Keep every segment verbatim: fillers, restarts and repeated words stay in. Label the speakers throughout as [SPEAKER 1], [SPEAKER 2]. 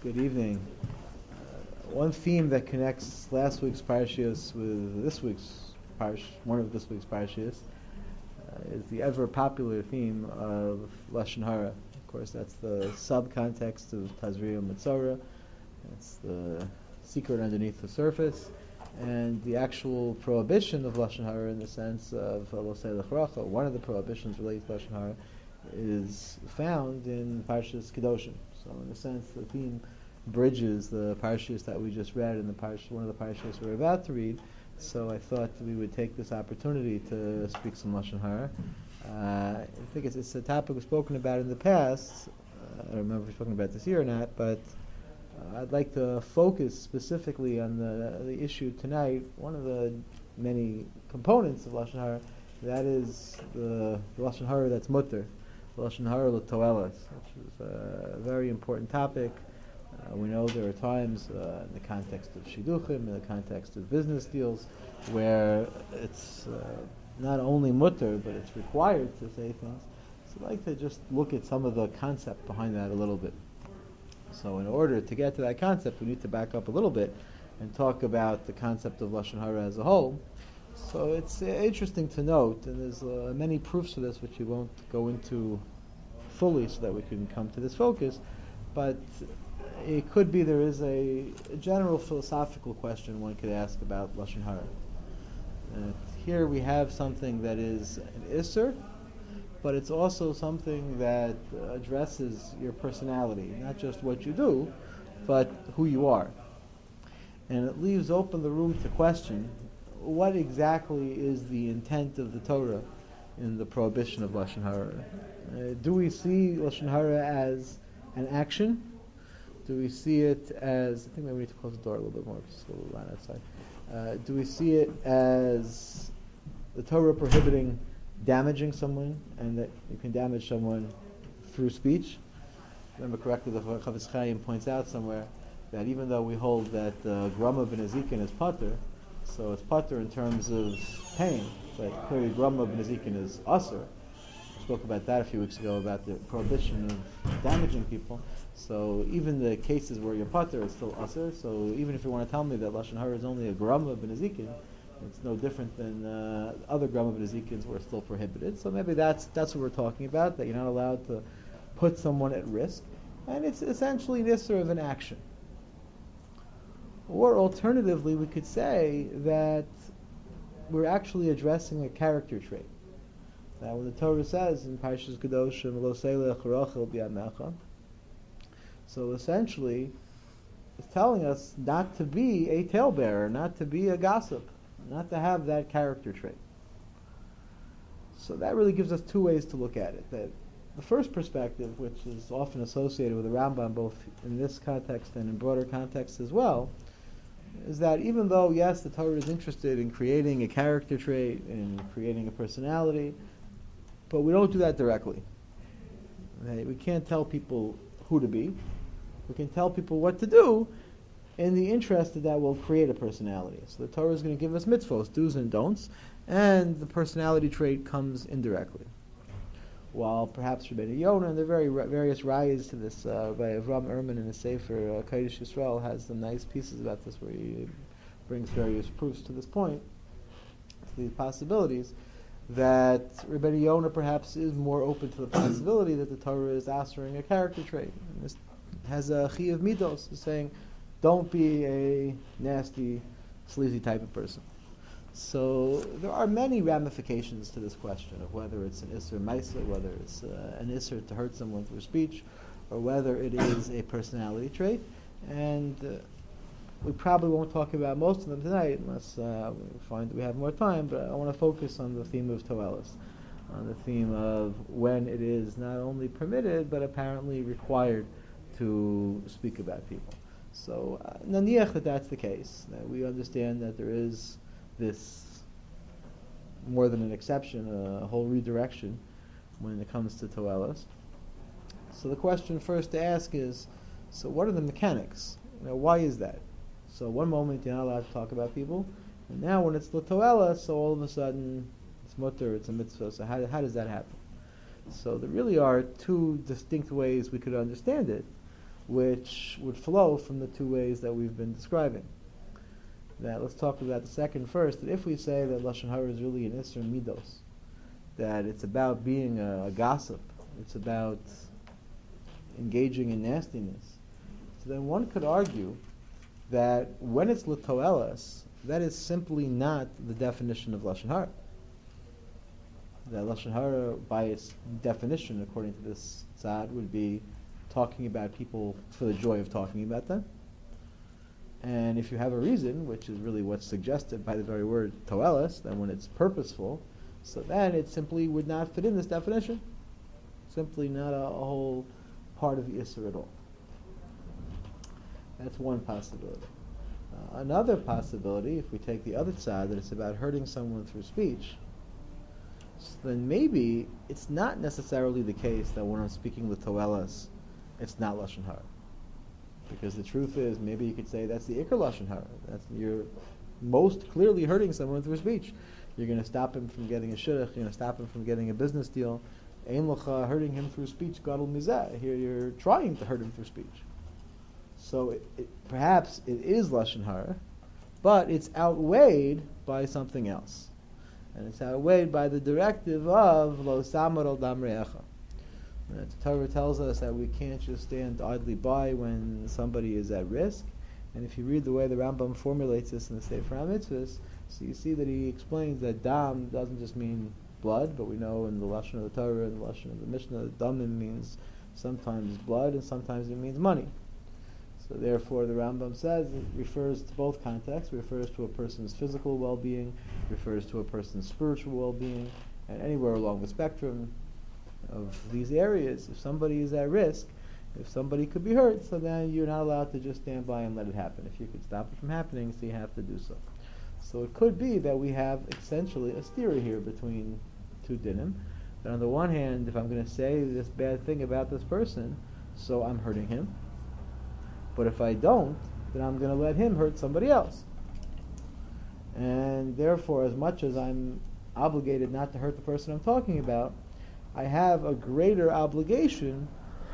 [SPEAKER 1] Good evening. Uh, one theme that connects last week's parashiyos with this week's parash, one of this week's parashiyos, uh, is the ever popular theme of lashon hara. Of course, that's the subcontext of Tazria Mitzora. It's the secret underneath the surface, and the actual prohibition of lashon hara in the sense of lo say lechracha. One of the prohibitions related to lashon hara is found in Parshas Kedoshim. So, in a sense, the theme bridges the parashas that we just read and the parash, one of the parashas we're about to read. So, I thought we would take this opportunity to speak some lashon hara. Uh, I think it's, it's a topic we've spoken about in the past. Uh, I don't remember if we've spoken about this year or not, but uh, I'd like to focus specifically on the the issue tonight. One of the many components of lashon hara, that is the, the lashon hara that's mutter. Lashon hara l'toelas, which is a very important topic. Uh, we know there are times uh, in the context of shidduchim, in the context of business deals, where it's uh, not only mutter, but it's required to say things. So I'd like to just look at some of the concept behind that a little bit. So in order to get to that concept, we need to back up a little bit and talk about the concept of lashon hara as a whole. So it's uh, interesting to note, and there's uh, many proofs of this which we won't go into fully so that we can come to this focus, but it could be there is a, a general philosophical question one could ask about lashon hara. Uh, here we have something that is an isser, but it's also something that uh, addresses your personality, not just what you do, but who you are. And it leaves open the room to question, what exactly is the intent of the Torah in the prohibition of lashon hara? Uh, do we see lashon hara as an action? Do we see it as, I think maybe we need to close the door a little bit more because it's a little loud outside. Uh, do we see it as the Torah prohibiting damaging someone, and that you can damage someone through speech? Remember correctly, the Chavetz Chaim points out somewhere that even though we hold that uh, grama b'nezikin is pater, so it's pater in terms of pain, but clearly grama b'nezikin is usher. We spoke about that a few weeks ago, about the prohibition of damaging people. So even the cases where you're pater, it's still usher. So even if you want to tell me that lashon hara is only a grama b'nezikin, it's no different than uh, other grama b'nezikins were still prohibited. So maybe that's that's what we're talking about, that you're not allowed to put someone at risk. And it's essentially this sort of an action. Or alternatively, we could say that we're actually addressing a character trait. That when the Torah says in Parshas Kedoshim, Lo Seilech Rachel B'Yamecha, so essentially, it's telling us not to be a talebearer, not to be a gossip, not to have that character trait. So that really gives us two ways to look at it. That the first perspective, which is often associated with the Rambam, both in this context and in broader contexts as well, is that even though, yes, the Torah is interested in creating a character trait, in creating a personality, but we don't do that directly. Okay? We can't tell people who to be. We can tell people what to do in the interest that that will create a personality. So the Torah is going to give us mitzvos, do's and don'ts, and the personality trait comes indirectly. While perhaps Rabbeinu Yonah and the very various rayas to this uh, by Avram Erman in the Sefer uh, Kodesh Yisrael has some nice pieces about this where he brings various proofs to this point, to these possibilities, that Rabbeinu Yonah perhaps is more open to the possibility that the Torah is answering a character trait. And this has a chiyuv midos, saying, don't be a nasty, sleazy type of person. So there are many ramifications to this question of whether it's an isser maisa, whether it's uh, an isser to hurt someone through speech, or whether it is a personality trait. And uh, we probably won't talk about most of them tonight unless uh, we find that we have more time, but I want to focus on the theme of toelas, on the theme of when it is not only permitted, but apparently required to speak about people. So, uh, naniach that that's the case, that we understand that there is this more than an exception, a whole redirection when it comes to toelas. So the question first to ask is, so what are the mechanics? You know, why is that? So one moment you're not allowed to talk about people, and now when it's the toelas, so all of a sudden it's mutter, it's a mitzvah. So how how does that happen? So there really are two distinct ways we could understand it. which would flow from the two ways that we've been describing. Now let's talk about the second first. That if we say that Lashon Hara is really an Isser Midos, that it's about being a, a gossip, it's about engaging in nastiness, so then one could argue that when it's L'toelas, that is simply not the definition of Lashon Hara. That Lashon Hara, by its definition, according to this tzad, would be talking about people for the joy of talking about them. And if you have a reason, which is really what's suggested by the very word toelas, then when it's purposeful, so then it simply would not fit in this definition. Simply not a, a whole part of the Isser at all. That's one possibility. Uh, another possibility, if we take the other side, that it's about hurting someone through speech, so then maybe it's not necessarily the case that when I'm speaking with toelas, it's not Lashon Hara. Because the truth is, maybe you could say that's the Iker Lashon Hara. That's, you're most clearly hurting someone through speech. You're going to stop him from getting a shidduch. You're going to stop him from getting a business deal. Ein lecha hurting him through speech, gadol mizeh. Here you're trying to hurt him through speech. So it, it, perhaps it is Lashon Hara, but it's outweighed by something else. And it's outweighed by the directive of lo samar al dam re'echa. The Torah tells us that we can't just stand idly by when somebody is at risk. And if you read the way the Rambam formulates this in the Sefer HaMitzvos, so you see that he explains that dam doesn't just mean blood, but we know in the Lashon of the Torah and the Lashon of the Mishnah, damim means sometimes blood and sometimes it means money. So therefore the Rambam says it refers to both contexts. It refers to a person's physical well-being, refers to a person's spiritual well-being, and anywhere along the spectrum of these areas, if somebody is at risk, if somebody could be hurt, so then you're not allowed to just stand by and let it happen. If you could stop it from happening, so you have to do so. So it could be that we have essentially a stira here between two dinim. That on the one hand, if I'm going to say this bad thing about this person, so I'm hurting him. But if I don't, then I'm going to let him hurt somebody else. And therefore, as much as I'm obligated not to hurt the person I'm talking about, I have a greater obligation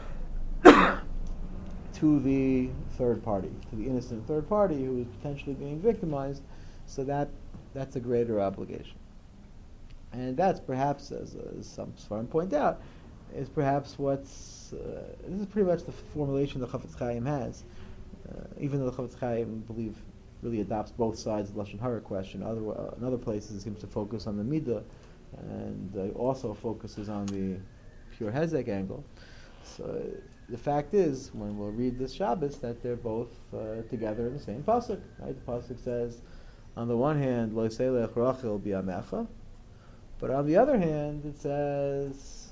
[SPEAKER 1] to the third party, to the innocent third party who is potentially being victimized, so that that's a greater obligation. And that's perhaps, as, as some Sfarim point out, is perhaps what's, uh, this is pretty much the formulation the Chafetz Chaim has, uh, even though the Chafetz Chaim, I believe, really adopts both sides of the Lashon Hara question. Other, uh, in other places it seems to focus on the Midah, and uh, also focuses on the pure Hezek angle. So the fact is, when we'll read this Shabbos, that they're both uh, together in the same pasuk. Right? The pasuk says, on the one hand, Lo Yselech Rachel Bi'amecha, but on the other hand, it says,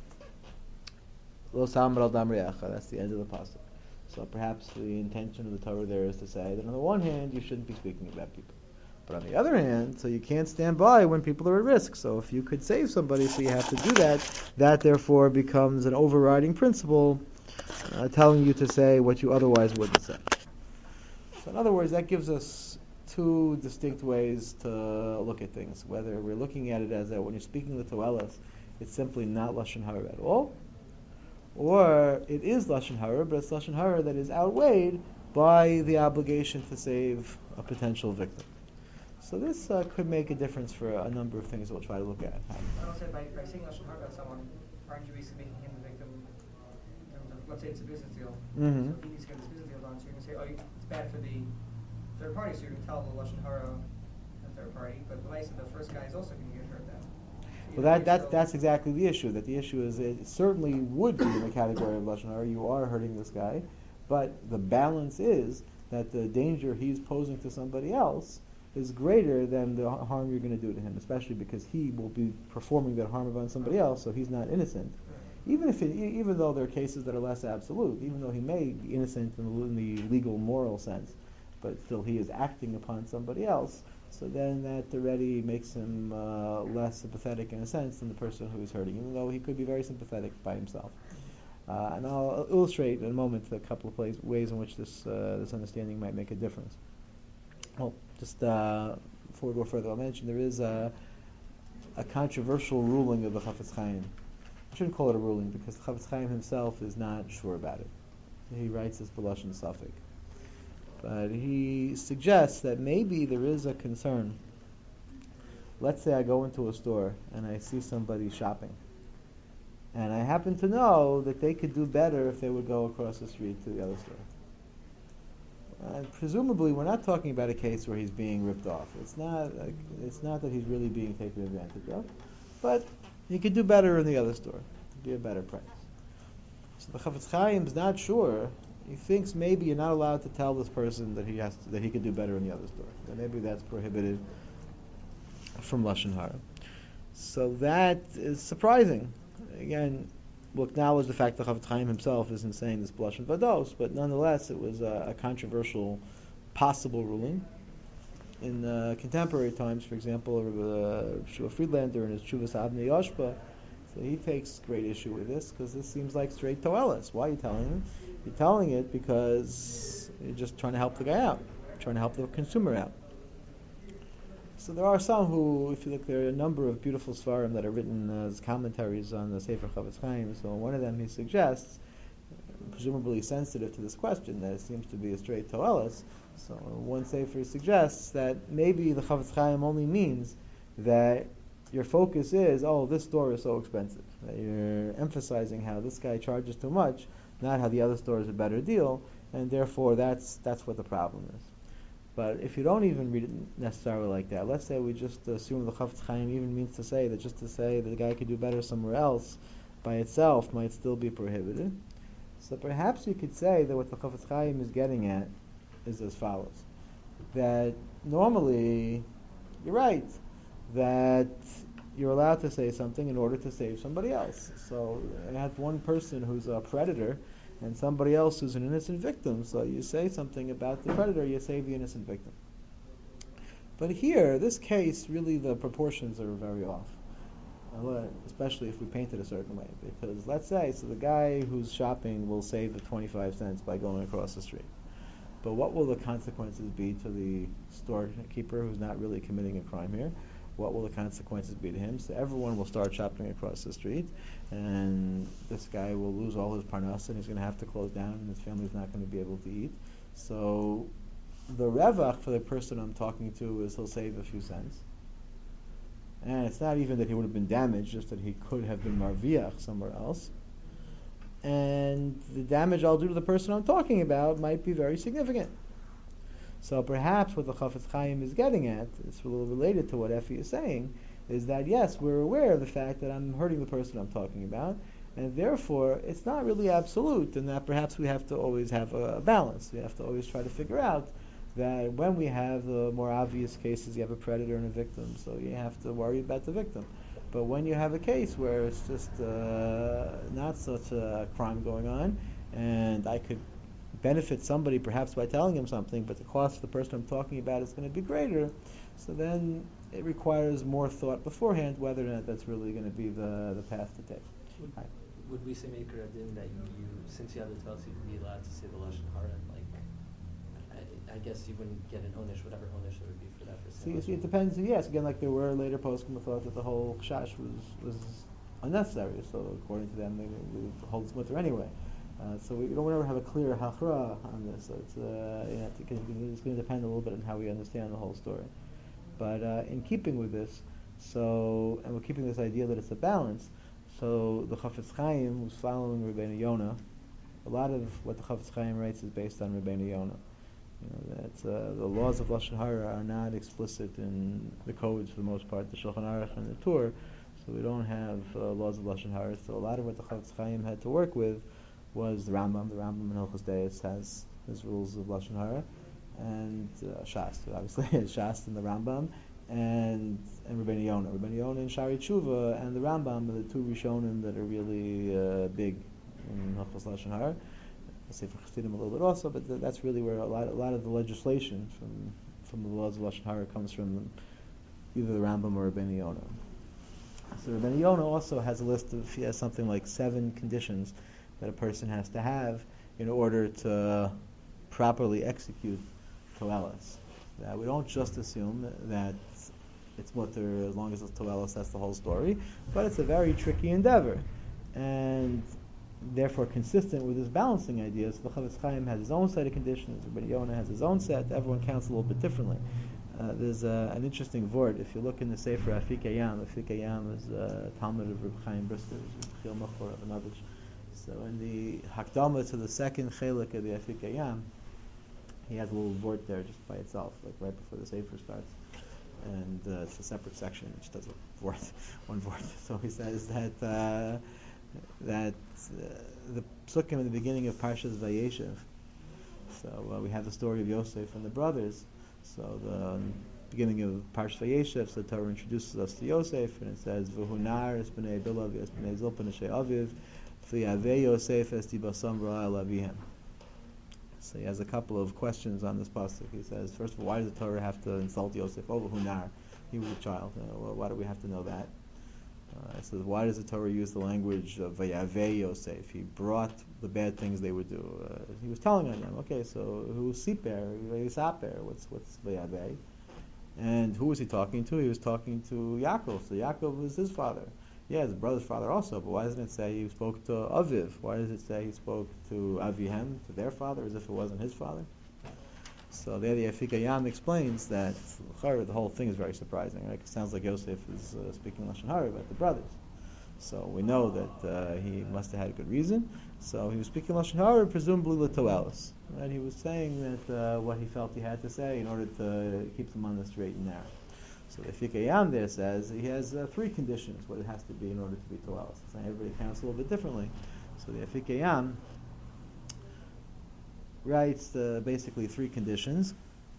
[SPEAKER 1] Lo Samar al Dam Re'echa. That's the end of the pasuk. So perhaps the intention of the Torah there is to say that on the one hand, you shouldn't be speaking about people. But on the other hand, so you can't stand by when people are at risk. So if you could save somebody, so you have to do that, that therefore becomes an overriding principle uh, telling you to say what you otherwise wouldn't say. So in other words, that gives us two distinct ways to look at things. Whether we're looking at it as that when you're speaking with Toelas, it's simply not Lashon Hara at all, or it is Lashon Hara, but it's Lashon Hara that is outweighed by the obligation to save a potential victim. So this uh, could make a difference for a number of things that we'll try to look at.
[SPEAKER 2] I also by, by saying Lashon Hara about someone, aren't you basically making him the victim? In terms of, let's say it's a business deal.
[SPEAKER 1] Mm-hmm.
[SPEAKER 2] So he needs to get this business deal done. So you're going to say, oh, it's bad for the third party. So you're going to tell the Lashon Hara the third party. But the nice of the first guy is also going to get hurt then. So
[SPEAKER 1] well, that that's that's exactly the issue. That the issue is it certainly would be in the category of Lashon Hara. You are hurting this guy, but the balance is that the danger he's posing to somebody else is greater than the harm you're going to do to him, especially because he will be performing that harm upon somebody else, so he's not innocent. Even if, it, even though there are cases that are less absolute, even though he may be innocent in the, in the legal, moral sense, but still he is acting upon somebody else. So then that already makes him uh, less sympathetic in a sense than the person who is hurting, even though he could be very sympathetic by himself. Uh, and I'll illustrate in a moment a couple of plays, ways in which this uh, this understanding might make a difference. Well, just uh, before we go further, I'll mention there is a, a controversial ruling of the Chafetz Chaim. I shouldn't call it a ruling because the Chafetz Chaim himself is not sure about it. he writes this B'lashon Safek. But he suggests that maybe there is a concern. Let's say I go into a store and I see somebody shopping. And I happen to know that they could do better if they would go across the street to the other store. And presumably, we're not talking about a case where he's being ripped off. It's not. Like, it's not that he's really being taken advantage of, but he could do better in the other store. It'd be a better price. So the Chafetz Chaim is not sure. He thinks maybe you're not allowed to tell this person that he has to, that he could do better in the other store. That maybe that's prohibited from Lashon Hara. So that is surprising. Again, we'll acknowledge the fact that Chafetz Chaim himself isn't saying this B'lashon Vados, but nonetheless, it was a, a controversial, possible ruling. In uh, contemporary times, for example, uh, Shua Friedlander in his Chuvas Avnei Yoshba, so he takes great issue with this because this seems like straight Toelis. Why are you telling him? You're telling it because you're just trying to help the guy out, trying to help the consumer out. So there are some who, if you look, there are a number of beautiful svarim that are written as commentaries on the Sefer Chafetz Chaim. So one of them he suggests, presumably sensitive to this question, that it seems to be a straight Toelis. So one Sefer suggests that maybe the Chafetz Chaim only means that your focus is, oh, this store is so expensive. That you're emphasizing how this guy charges too much, not how the other store is a better deal, and therefore that's that's what the problem is. But if you don't even read it necessarily like that, let's say we just assume the Chafetz Chaim even means to say that just to say that the guy could do better somewhere else by itself might still be prohibited. So perhaps you could say that what the Chafetz Chaim is getting at is as follows. That normally, you're right, that you're allowed to say something in order to save somebody else. So you have one person who's a predator and somebody else who's an innocent victim. So you say something about the predator, you save the innocent victim. But here, this case, really the proportions are very off. Especially if we paint it a certain way. Because let's say, so the guy who's shopping will save the twenty-five cents by going across the street. But what will the consequences be to the storekeeper who's not really committing a crime here? What will the consequences be to him? So everyone will start shopping across the street, and this guy will lose all his parnas, and he's going to have to close down, and his family's not going to be able to eat. So the revach for the person I'm talking to is he'll save a few cents. And it's not even that he would have been damaged, just that he could have been marviach somewhere else. And the damage I'll do to the person I'm talking about might be very significant. So perhaps what the Chafetz Chaim is getting at, it's a little related to what Effie is saying, is that yes, we're aware of the fact that I'm hurting the person I'm talking about, and therefore it's not really absolute, and that perhaps we have to always have a, a balance. We have to always try to figure out that when we have the more obvious cases, you have a predator and a victim, so you have to worry about the victim. But when you have a case where it's just uh, not such a crime going on, and I could benefit somebody perhaps by telling him something, but the cost for the person I'm talking about is going to be greater, so then it requires more thought beforehand whether or not that's really going to be the, the path to take.
[SPEAKER 3] Would, right. would we say Maker Adin that you, since you have the Tels, you'd be allowed to say the Lashon Hara, like, I, I guess you wouldn't get an Onish, whatever Onish there would be for that person.
[SPEAKER 1] See, see, it depends. Yes, again, like there were later poskim who thought that the whole Kshash was, was unnecessary, so according to them, they would hold this mutter anyway. Uh, so we don't ever have a clear hachra on this. So it's, uh, you know, it's going to depend a little bit on how we understand the whole story. But uh, in keeping with this, so and we're keeping this idea that it's a balance. So the Chafetz Chaim was following Rabbeinu Yonah. A lot of what the Chafetz Chaim writes is based on Rabbeinu Yonah. You know, that's, uh, the laws of Lashon Hara are not explicit in the codes for the most part, the Shulchan Aruch and the Torah. So we don't have uh, laws of Lashon Hara. So a lot of what the Chafetz Chaim had to work with was the Rambam. The Rambam in Hilchos Deis has his rules of Lashon Hara, and uh, Shas, obviously, Shas and the Rambam, and and Rabbeinu Yonah. Rabbeinu Yonah and Shari Tshuva and the Rambam are the two Rishonim that are really uh, big in Hilchos Lashon Hara. I say for Chassidim a little bit also, but th- that's really where a lot, a lot of the legislation from from the laws of Lashon Hara comes from either the Rambam or Rabbeinu Yonah. So Rabbeinu Yonah also has a list of, he has something like seven conditions that a person has to have in order to properly execute Toelis. That we don't just assume that it's mutter as long as it's Toelis, that's the whole story, but it's a very tricky endeavor. And therefore consistent with this balancing idea. So the Chavetz Chaim has his own set of conditions, Rabbi Yonah has his own set, everyone counts a little bit differently. Uh, there's uh, an interesting word. If you look in the Sefer Afik Yam, Afik Yam is a Talmud of Reb Chaim Brisker, Chil Machor of another. So in the Hakdama to the second Chelik of the Afik Yam, he has a little word there just by itself, like right before the Sefer starts. And uh, it's a separate section which does a word, one word. So he says that uh, that uh, the psukim in the beginning of Parshas Vayeshev. So uh, we have the story of Yosef and the brothers. So the um, beginning of Parshas Vayeshev, so the Torah introduces us to Yosef, and it says V'hunar es b'nei Bilav es b'nei Zilpa neshe Aviv v'yaveh Yosef es tibasam ra'al avihem. So he has a couple of questions on this pasuk. He says, first of all, why does the Torah have to insult Yosef? Oh, V'hunar, he was a child. Uh, well, why do we have to know that? Uh, it says, why does the Torah use the language of Vayaveh Yosef? He brought the bad things they would do. Uh, he was telling on them. Okay, so who's Siper? Saper? What's what's Vayaveh? And who was he talking to? He was talking to Yaakov. So Yaakov was his father. Yeah, his brother's father also. But why doesn't it say he spoke to Aviv? Why does it say he spoke to Avihem, to their father, as if it wasn't his father? So there the Afik Yam explains that the whole thing is very surprising. Right? It sounds like Yosef is uh, speaking Lashon Hara about the brothers. So we know that uh, he must have had a good reason. So he was speaking Lashon Hara, presumably l'toelis. Right? He was saying that uh, what he felt he had to say in order to keep them on the straight and narrow. So the Afik Yam there says he has uh, three conditions what it has to be in order to be toelis. Everybody counts a little bit differently. So the Afik Yam writes uh, basically three conditions.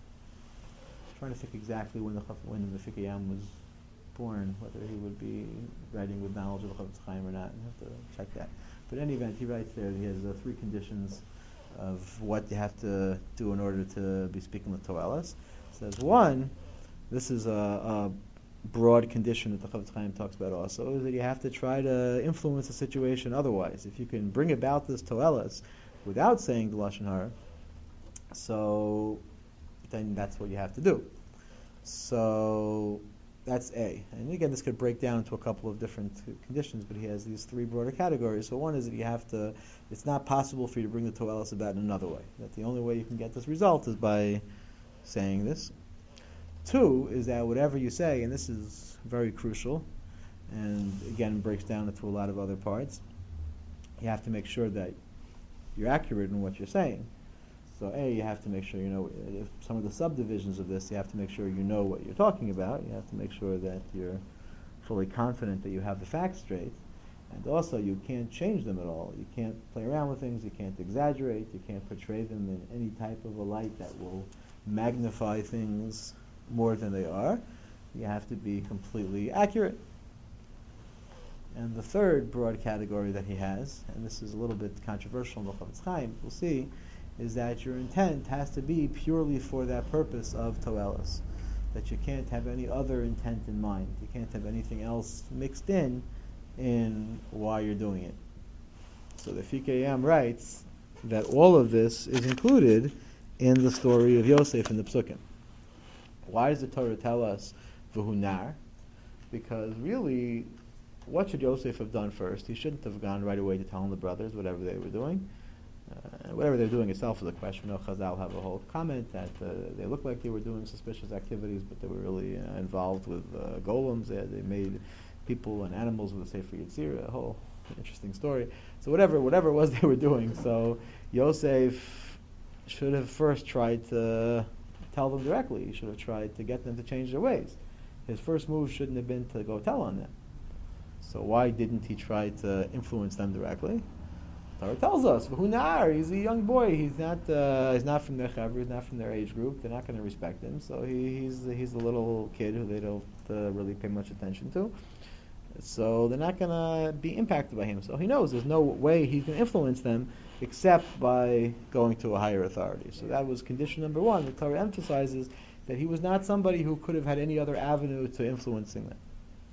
[SPEAKER 1] I'm trying to think exactly when the when the Afik Yam was born, whether he would be writing with knowledge of the Chavetz Chaim or not. I have to check that. But in any event, he writes there he has uh, three conditions of what you have to do in order to be speaking with Toelis. Says one, this is a, a broad condition that the Chavetz Chaim talks about also, is that you have to try to influence the situation otherwise. If you can bring about this Toelis without saying the Lashon Hara, so then that's what you have to do. So that's A. And again, this could break down into a couple of different conditions, but he has these three broader categories. So one is that you have to, it's not possible for you to bring the Toelis about in another way. That the only way you can get this result is by saying this. Two is that whatever you say, and this is very crucial, and again breaks down into a lot of other parts, you have to make sure that you're accurate in what you're saying. So A, you have to make sure you know, if some of the subdivisions of this, you have to make sure you know what you're talking about. You have to make sure that you're fully confident that you have the facts straight. And also, you can't change them at all. You can't play around with things, you can't exaggerate, you can't portray them in any type of a light that will magnify things more than they are. You have to be completely accurate. And the third broad category that he has, and this is a little bit controversial in the Chavetz Chaim, we'll see, is that your intent has to be purely for that purpose of Toelis. That you can't have any other intent in mind. You can't have anything else mixed in in why you're doing it. So the Afik Yam writes that all of this is included in the story of Yosef in the Psukim. Why does the Torah tell us V'hunar? Because really, what should Yosef have done first? He shouldn't have gone right away to telling the brothers whatever they were doing. Uh, whatever they're doing itself is a question. You know, Chazal have a whole comment that uh, they looked like they were doing suspicious activities, but they were really uh, involved with uh, golems. They, they made people and animals with a Sefer Yetzirah, a whole interesting story. So whatever whatever it was they were doing, so Yosef should have first tried to tell them directly. He should have tried to get them to change their ways. His first move shouldn't have been to go tell on them. So why didn't he try to influence them directly? Torah tells us, V'hunar, he's a young boy. He's not uh, he's not from their chaver, he's not from their age group. They're not going to respect him. So he, he's he's a little kid who they don't uh, really pay much attention to. So they're not going to be impacted by him. So he knows there's no way he's going to influence them except by going to a higher authority. So that was condition number one. The Torah emphasizes that he was not somebody who could have had any other avenue to influencing them.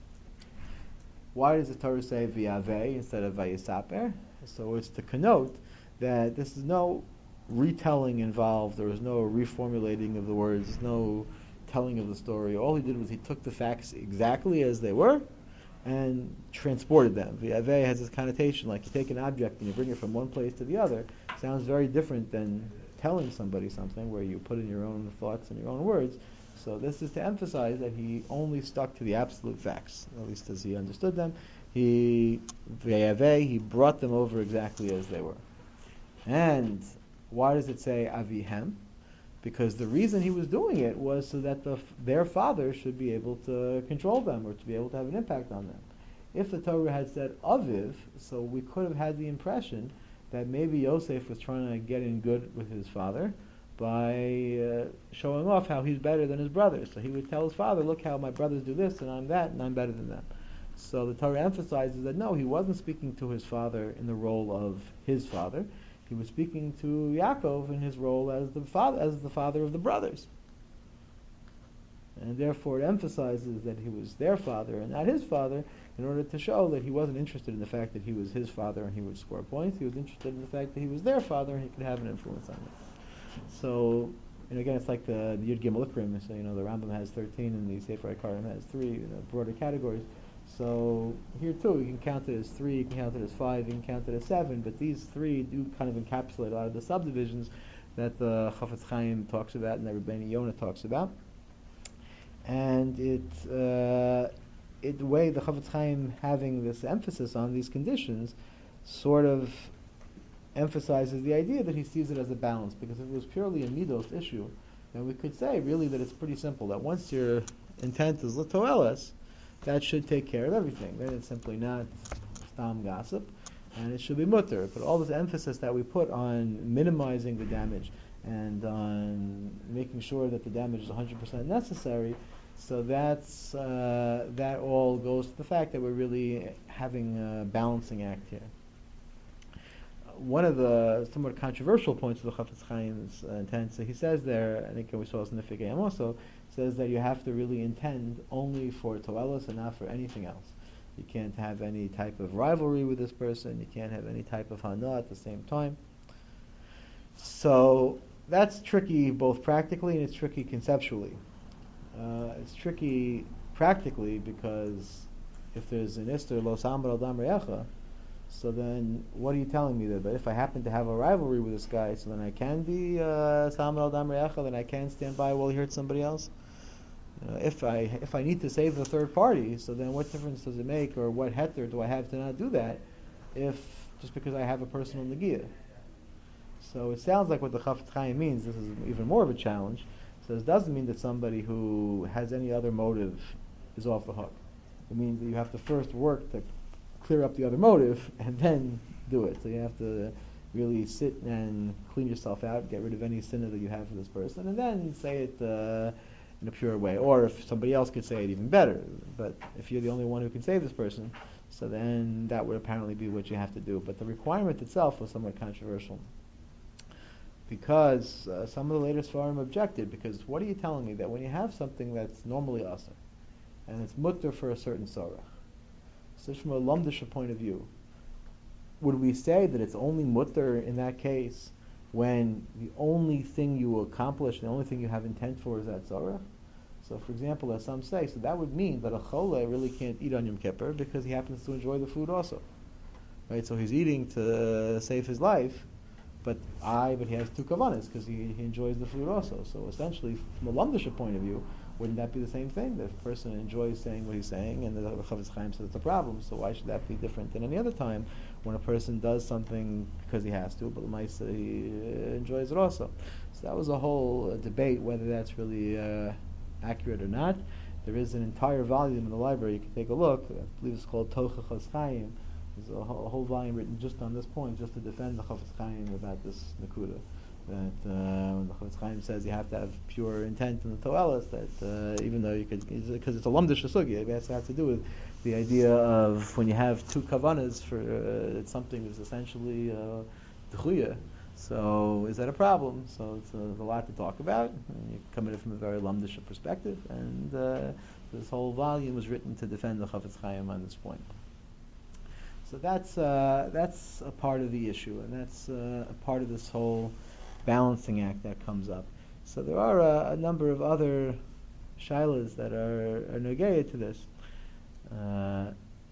[SPEAKER 1] Why does the Torah say V'yaveh instead of Vayisaper? So it's to connote that this is no retelling involved. There was no reformulating of the words. There's no telling of the story. All he did was he took the facts exactly as they were, and transported them. V'yaveh has this connotation, like you take an object and you bring it from one place to the other. Sounds very different than telling somebody something, where you put in your own thoughts and your own words. So this is to emphasize that he only stuck to the absolute facts, at least as he understood them. He, v'yaveh, he brought them over exactly as they were. And why does it say avihem? Because the reason he was doing it was so that the, their father should be able to control them, or to be able to have an impact on them. If the Torah had said aviv, so we could have had the impression that maybe Yosef was trying to get in good with his father by uh, showing off how he's better than his brothers. So he would tell his father, look how my brothers do this, and I'm that, and I'm better than them. So the Torah emphasizes that no, he wasn't speaking to his father in the role of his father. He was speaking to Yaakov in his role as the father, as the father of the brothers. And therefore it emphasizes that he was their father and not his father, in order to show that he wasn't interested in the fact that he was his father and he would score points. He was interested in the fact that he was their father and he could have an influence on them. So, and again, it's like the, the Yud Gimel Ikrim. So, you know, the Rambam has thirteen and the Sefer HaKarim has three, you know, broader categories. So here too, you can count it as three, you can count it as five, you can count it as seven, but these three do kind of encapsulate a lot of the subdivisions that the Chafetz Chaim talks about and that Rabbeinu Yonah talks about. And it, uh, it the way the Chafetz Chaim having this emphasis on these conditions sort of emphasizes the idea that he sees it as a balance, because if it was purely a midos issue, then we could say really that it's pretty simple, that once your intent is l'toeles, that should take care of everything. Then it's simply not stam gossip, and it should be mutter. But all this emphasis that we put on minimizing the damage and on making sure that the damage is one hundred percent necessary, so that's uh, that all goes to the fact that we're really having a balancing act here. One of the somewhat controversial points of the Chafetz Chaim's uh, intent, so he says there, I think we saw this in the Fikayim also, says that you have to really intend only for Toelos and not for anything else. You can't have any type of rivalry with this person, you can't have any type of hana at the same time. So that's tricky both practically and it's tricky conceptually. Uh, it's tricky practically because if there's an Ister lo samar al dam re'echa, so then what are you telling me there? That if I happen to have a rivalry with this guy, so then I can be uh, samar al dam re'echa, then I can stand by while he hurts somebody else? Uh, if I if I need to save the third party, so then what difference does it make, or what heter do I have to not do that, if just because I have a personal negiah? So it sounds like what the Chafetz Chaim means, this is even more of a challenge, so it doesn't mean that somebody who has any other motive is off the hook. It means that you have to first work to clear up the other motive and then do it. So you have to really sit and clean yourself out, get rid of any sin that you have for this person, and then say it uh, in a pure way. Or if somebody else could say it, even better. But if you're the only one who can save this person, so then that would apparently be what you have to do. But the requirement itself was somewhat controversial, because uh, some of the later Sfarim objected, because what are you telling me? That when you have something that's normally asr, and it's mutter for a certain sorach, so from a lumdisha point of view, would we say that it's only mutter in that case when the only thing you accomplish, the only thing you have intent for is that sorach? So for example, as some say, so that would mean that a chole really can't eat on Yom Kippur because he happens to enjoy the food also. Right? So he's eating to uh, save his life, but I, but he has two kavanas because he, he enjoys the food also. So essentially, from a lumdisha point of view, wouldn't that be the same thing? That if a person enjoys saying what he's saying, and the Chafetz Chaim says it's a problem, so why should that be different than any other time when a person does something because he has to, but the Maisa he uh, enjoys it also? So that was a whole uh, debate whether that's really uh, accurate or not. There is an entire volume in the library, you can take a look, I believe it's called Tochachas Chaim. There's a whole, a whole volume written just on this point, just to defend the Chafetz Chaim about this Nakuda. That uh, when the Chafetz Chaim says you have to have pure intent in the Toelas, that uh, even though you could, because it's a lumdish sugya, it has to have to do with the idea of when you have two kavanas for uh, it's something that's essentially d'chuya. Uh, so is that a problem? So it's uh, a lot to talk about. And you come at it from a very lumdish perspective, and uh, this whole volume was written to defend the Chafetz Chaim on this point. So that's uh, that's a part of the issue, and that's uh, a part of this whole balancing act that comes up. So there are uh, a number of other shilas that are, are negaya to this. Uh,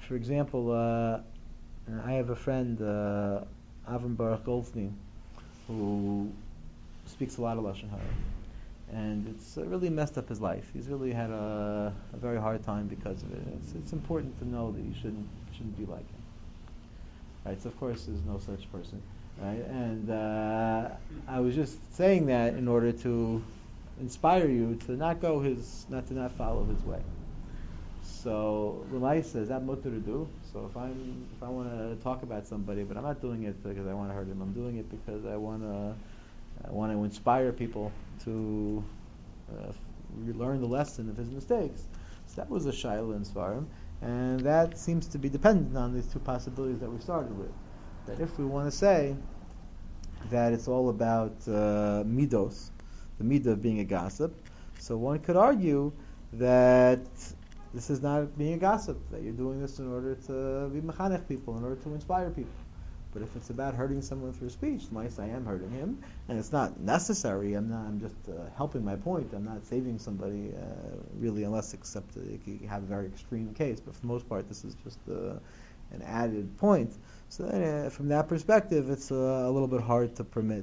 [SPEAKER 1] for example, uh, I have a friend, uh, Avram Baruch Goldstein, who speaks a lot of Lashon Hara. And it's uh, really messed up his life. He's really had a, a very hard time because of it. It's, it's important to know that you shouldn't shouldn't be like him. Right? So of course there's no such person. Right? And uh, I was just saying that in order to inspire you to not go his, not to not follow his way. So Lamai says that mutter to do. So if I'm if I want to talk about somebody, but I'm not doing it because I want to hurt him. I'm doing it because I want to. I want to inspire people to uh, learn the lesson of his mistakes. So that was a shaila in Svarim, and that seems to be dependent on these two possibilities that we started with. That if we want to say that it's all about uh, midos, the midah of being a gossip, so one could argue that this is not being a gossip, that you're doing this in order to be mechanech people, in order to inspire people. But if it's about hurting someone through speech, mice, I am hurting him, and it's not necessary. I'm not. I'm just uh, helping my point. I'm not saving somebody uh, really, unless except uh, you have a very extreme case. But for the most part, this is just uh, an added point. So then, uh, from that perspective, it's uh, a little bit hard to permit.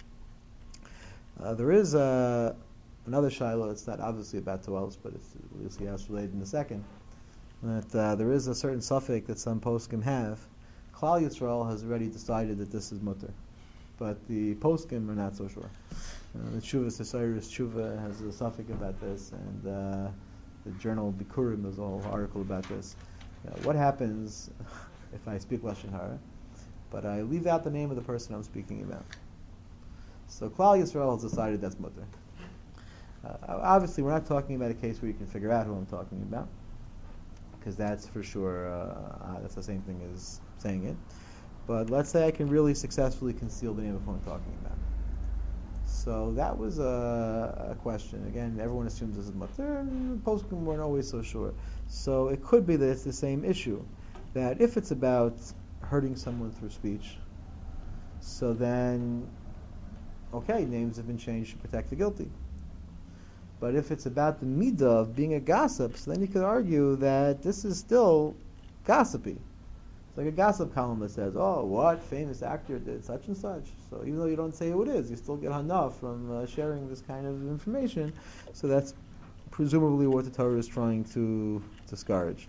[SPEAKER 1] Uh, there is uh, another shiloh. It's not obviously about Toelos, but it's, we'll see how it's related in a second. That uh, there is a certain suffix that some poskim have. Klal Yisrael has already decided that this is mutter, but the poskim are not so sure. Uh, the Tshuva Sesairis Tshuva has a suffix about this, and uh, the journal Bikurim has a whole article about this. Uh, what happens if I speak Lashon Hara, but I leave out the name of the person I'm speaking about? So Klal Yisrael has decided that's mutter. Uh, obviously, we're not talking about a case where you can figure out who I'm talking about, because that's for sure, uh, that's the same thing as saying it. But let's say I can really successfully conceal the name of who I'm talking about. So that was a, a question. Again, everyone assumes this is mutter, and poskim weren't always so sure. So it could be that it's the same issue, that if it's about hurting someone through speech, so then, okay, names have been changed to protect the guilty. But if it's about the midah of being a gossip, so then you could argue that this is still gossipy. It's like a gossip column that says, oh, what famous actor did such and such. So even though you don't say who it is, you still get hana from uh, sharing this kind of information. So that's presumably what the Torah is trying to discourage.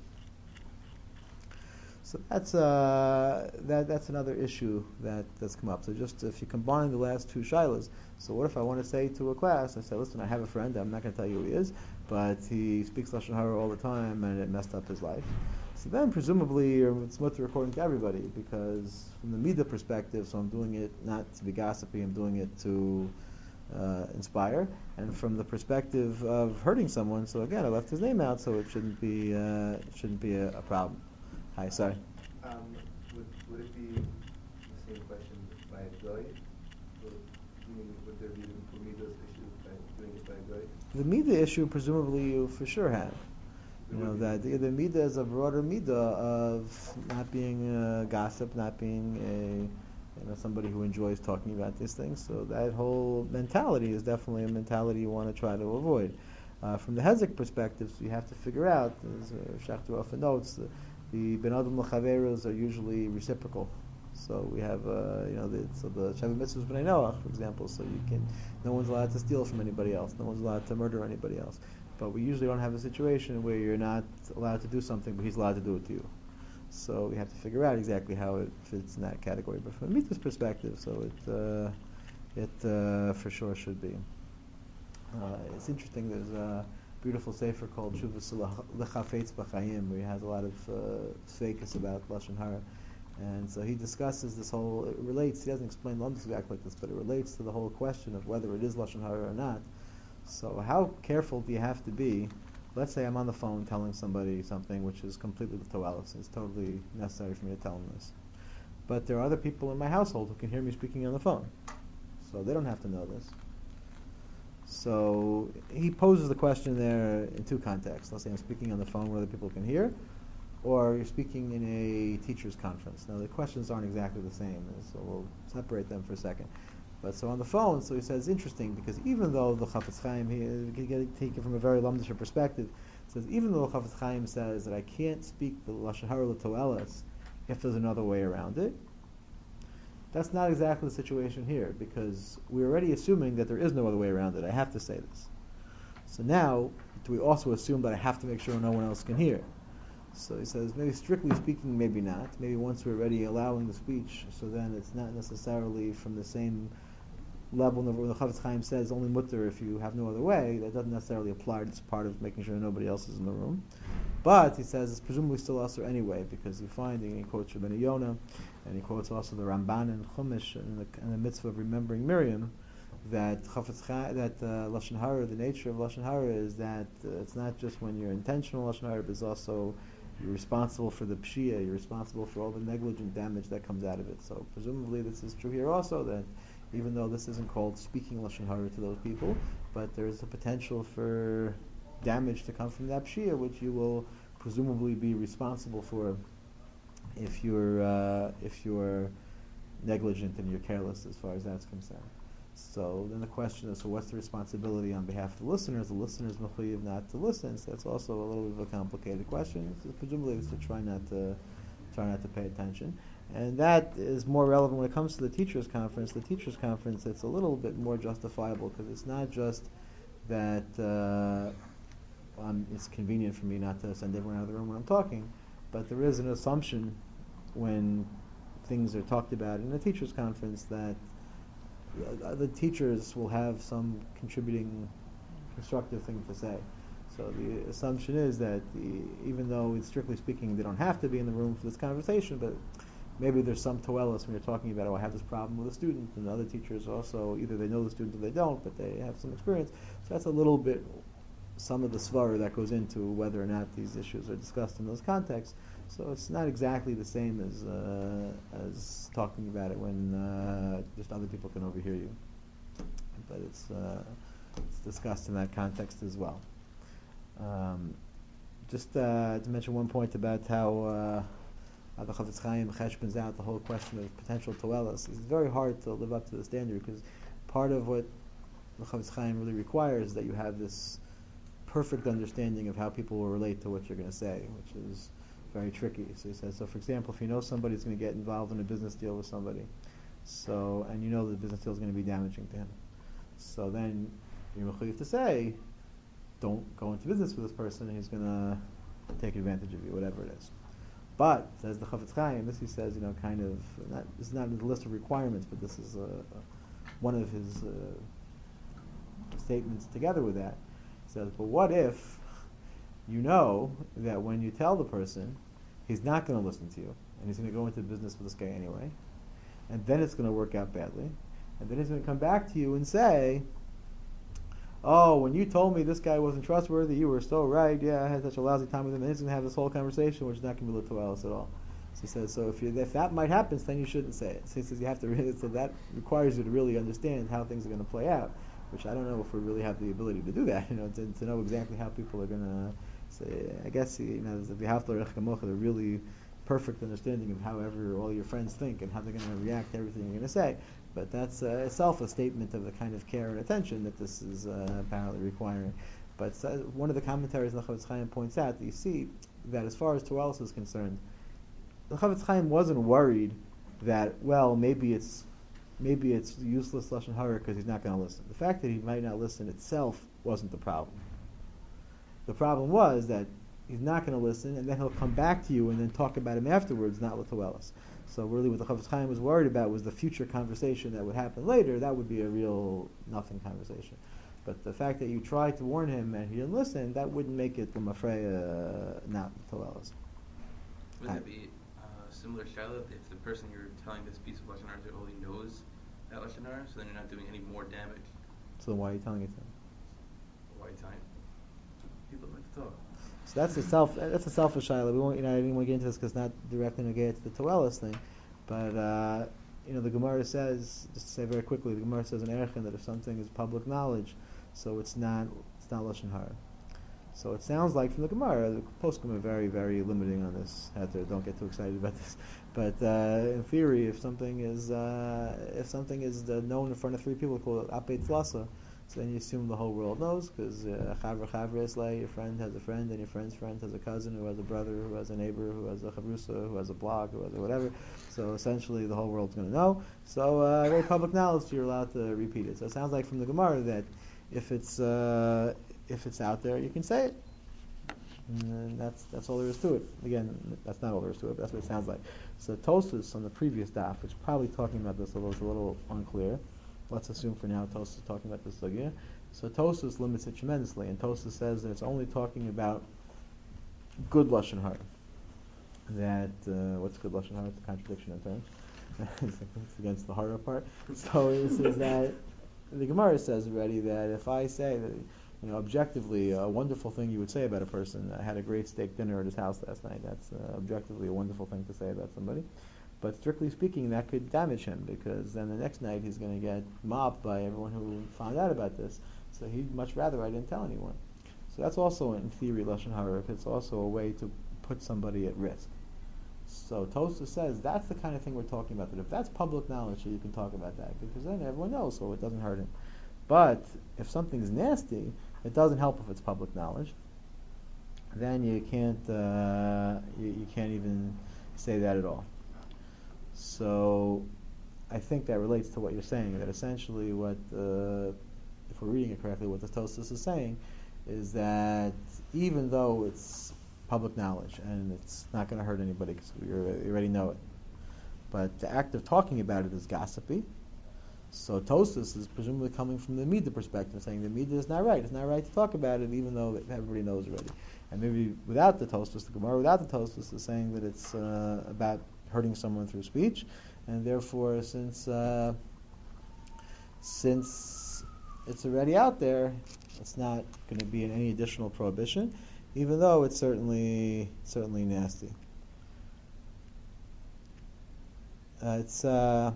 [SPEAKER 1] So that's uh, that that's another issue that, that's come up. So just if you combine the last two shilas, so what if I want to say to a class, I say, listen, I have a friend, I'm not going to tell you who he is, but he speaks Lashon Hara all the time and it messed up his life. So then presumably it's mutter according to everybody, because from the midah perspective, so I'm doing it not to be gossipy, I'm doing it to uh, inspire, and from the perspective of hurting someone, so again I left his name out, so it shouldn't be uh, it shouldn't be a, a problem. Hi, sorry.
[SPEAKER 4] Um, would, would it be the same question by a goy? Would, meaning, would there be the midas issue by doing it by a goy?
[SPEAKER 1] The midah issue, presumably, you for sure have. You know, that the, the midah is a broader midah of not being a gossip, not being a, you know, somebody who enjoys talking about these things. So that whole mentality is definitely a mentality you want to try to avoid. Uh, from the Hezek perspective, so you have to figure out, as uh, Schachter often notes, the, the Ben Adam L'Chaveros are usually reciprocal. So we have, uh, you know, the, so the Sheva Mitzvahs B'nai Noach, for example, so you can, no one's allowed to steal from anybody else, no one's allowed to murder anybody else. But we usually don't have a situation where you're not allowed to do something, but he's allowed to do it to you. So we have to figure out exactly how it fits in that category. But from a mitzvah's perspective, so it uh, it uh, for sure should be. Uh, it's interesting. There's a beautiful sefer called Shuvas L'Chafetz B'Chaim, where he has a lot of uh, fakis about Lashon Hara. And so he discusses this whole, it relates, he doesn't explain London exactly like this, but it relates to the whole question of whether it is Lashon Hara or not. So how careful do you have to be? Let's say I'm on the phone telling somebody something which is completely with Toelos. It's totally necessary for me to tell them this. But there are other people in my household who can hear me speaking on the phone. So they don't have to know this. So he poses the question there in two contexts. Let's say I'm speaking on the phone where other people can hear, or you're speaking in a teacher's conference. Now the questions aren't exactly the same, so we'll separate them for a second. But so on the phone, so he says, it's interesting, because even though the Chafetz Chaim, he can take it from a very Lamdish perspective, It says even though Chafetz Chaim says that I can't speak the lashon hara l'toelas if there's another way around it, that's not exactly the situation here, because we're already assuming that there is no other way around it. I have to say this. So now, do we also assume that I have to make sure no one else can hear? So he says, maybe strictly speaking, maybe not. Maybe once we're already allowing the speech, so then it's not necessarily from the same level when the Chafetz Chaim says only mutter if you have no other way. That doesn't necessarily apply. It's part of making sure nobody else is in the room. But he says it's presumably still usher anyway, because you find, he quotes Rabbeinu Yonah, and he quotes also the Ramban and Chumash in the, in the mitzvah of remembering Miriam, that Chafetz Chaim, that uh, lashon hara, the nature of lashon hara is that uh, it's not just when you're intentional lashon hara, but it's also you're responsible for the pshia, you're responsible for all the negligent damage that comes out of it. So presumably this is true here also, that even though this isn't called speaking lashon hara to those people, but there's a potential for damage to come from that pshia, which you will presumably be responsible for if you're uh, if you're negligent and you're careless as far as that's concerned. So then the question is, so what's the responsibility on behalf of the listeners? The listeners mechuyev not to listen. So that's also a little bit of a complicated question. So presumably it's to try not to try not to pay attention. And that is more relevant when it comes to the teachers' conference. The teachers' conference, it's a little bit more justifiable, because it's not just that uh, um, it's convenient for me not to send everyone out of the room when I'm talking, but there is an assumption when things are talked about in a teachers' conference that uh, the teachers will have some contributing constructive thing to say. So the assumption is that the, even though it's strictly speaking they don't have to be in the room for this conversation, but maybe there's some toelis when you're talking about, oh, I have this problem with a student, and other teachers also, either they know the student or they don't, but they have some experience. So that's a little bit some of the svara that goes into whether or not these issues are discussed in those contexts. So it's not exactly the same as uh, as talking about it when uh, just other people can overhear you. But it's uh, it's discussed in that context as well. Um, just uh, to mention one point about how uh, how the Chafetz Chaim cheshbons out the whole question of potential toelas. It's very hard to live up to the standard, because part of what the Chafetz Chaim really requires is that you have this perfect understanding of how people will relate to what you're going to say, which is very tricky. So he says, so for example, if you know somebody's going to get involved in a business deal with somebody, so and you know the business deal is going to be damaging to him, so then you're mechuyev to say, don't go into business with this person, he's going to take advantage of you, whatever it is. But, says the Chafetz Chaim, this he says, you know, kind of, not, this is not in the list of requirements, but this is uh, one of his uh, statements together with that. He says, but what if you know that when you tell the person, he's not going to listen to you, and he's going to go into business with this guy anyway, and then it's going to work out badly, and then he's going to come back to you and say, oh, when you told me this guy wasn't trustworthy, you were so right, yeah, I had such a lousy time with him, and he's going to have this whole conversation, which is not going to be litoalis at all. So he says, so if you, if that might happen, then you shouldn't say it. So he says you have to really, so that requires you to really understand how things are going to play out, which I don't know if we really have the ability to do that, you know, to, to know exactly how people are going to say. I guess, you know, the Havdor Echkamocha, the really perfect understanding of however all your friends think and how they're going to react to everything you're going to say. But that's uh, itself a statement of the kind of care and attention that this is uh, apparently requiring. But uh, one of the commentaries the Chafetz Chaim points out that you see that as far as toelis is concerned, the Chafetz Chaim wasn't worried that, well, maybe it's maybe it's useless lashon hara because he's not going to listen. The fact that he might not listen itself wasn't the problem. The problem was that he's not going to listen, and then he'll come back to you and then talk about him afterwards, not l'toelis. So really what the Chafetz Chaim was worried about was the future conversation that would happen later. That would be a real nothing conversation. But the fact that you tried to warn him and he didn't listen, that wouldn't make it l'mafreya, not l'toelis.
[SPEAKER 5] Would that be uh, similar, Shiloh, if the person you're telling this piece of lashon hara to only knows that lashon hara, so then you're not doing any more damage?
[SPEAKER 1] So then why are you telling it to him?
[SPEAKER 5] Why are you telling? People like to talk.
[SPEAKER 1] So that's a self. That's a selfish shiloh. We won't. You know, I didn't want to get into this because it's not directly negated to the toelis thing. But uh, you know, the Gemara says, just to say very quickly, the Gemara says in Erechim that if something is public knowledge, so it's not. It's not lashon hara. So it sounds like from the Gemara, the poskim are very, very limiting on this. Heather, don't get too excited about this. But uh, in theory, if something is uh, if something is uh, known in front of three people, called apei tlasa, So then you assume the whole world knows, because uh, chavra chavra islay, your friend has a friend, and your friend's friend has a cousin who has a brother, who has a neighbor, who has a chavrusa, who has a blog, who has a whatever. So essentially the whole world's going to know. So uh, very public knowledge, you're allowed to repeat it. So it sounds like from the Gemara that if it's uh, if it's out there, you can say it. And that's that's all there is to it. Again, that's not all there is to it, but that's what it sounds like. So Tosfos on the previous daf, which is probably talking about this, although it's a little unclear. Let's assume for now Tosfos is talking about this sugya. So Tosfos limits it tremendously, and Tosfos says that it's only talking about good lashon hara. That uh, what's good lashon hara? It's a contradiction in terms. It's against the hara part. So it says that the Gemara says already that if I say that, you know, objectively, a wonderful thing you would say about a person, I had a great steak dinner at his house last night. That's uh, objectively a wonderful thing to say about somebody. But strictly speaking, that could damage him, because then the next night he's going to get mobbed by everyone who found out about this. So he'd much rather I didn't tell anyone. So that's also, in theory, lashon hara. It's also a way to put somebody at risk. So Tosfos says that's the kind of thing we're talking about. That if that's public knowledge, so you can talk about that, because then everyone knows, so it doesn't hurt him. But if something's nasty, it doesn't help if it's public knowledge. Then you can't uh, you, you can't even say that at all. So I think that relates to what you're saying. That essentially, what uh, if we're reading it correctly, what the Tosfos is saying is that even though it's public knowledge and it's not going to hurt anybody because you already know it, but the act of talking about it is gossipy. So Tosfos is presumably coming from the Midah perspective, saying the Midah is not right. It's not right to talk about it, even though everybody knows already. And maybe without the Tosfos, the Gemara without the Tosfos is saying that it's uh, about hurting someone through speech, and therefore, since uh, since it's already out there, it's not going to be in any additional prohibition, even though it's certainly certainly nasty. Uh, it's. Uh,